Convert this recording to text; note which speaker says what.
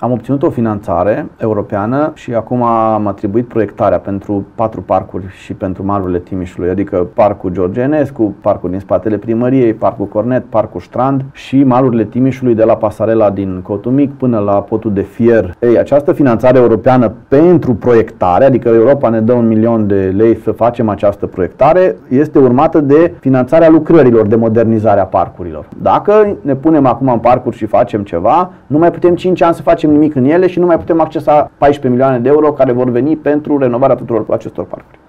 Speaker 1: am obținut o finanțare europeană și acum am atribuit proiectarea pentru 4 parcuri și pentru malurile Timișului, adică Parcul George Enescu, parcul din spatele primăriei, Parcul Cornet, Parcul Strand și malurile Timișului de la pasarela din Cotumic până la Podul de Fier. Ei, această finanțare europeană pentru proiectare, adică Europa ne dă 1 milion de lei să facem această proiectare, este urmată de finanțarea lucrărilor de modernizare a parcurilor. Dacă ne punem acum în parcuri și facem ceva, nu mai putem 5 ani să facem nimic în ele și nu mai putem accesa 14 milioane de euro care vor veni pentru renovarea tuturor acestor parcuri.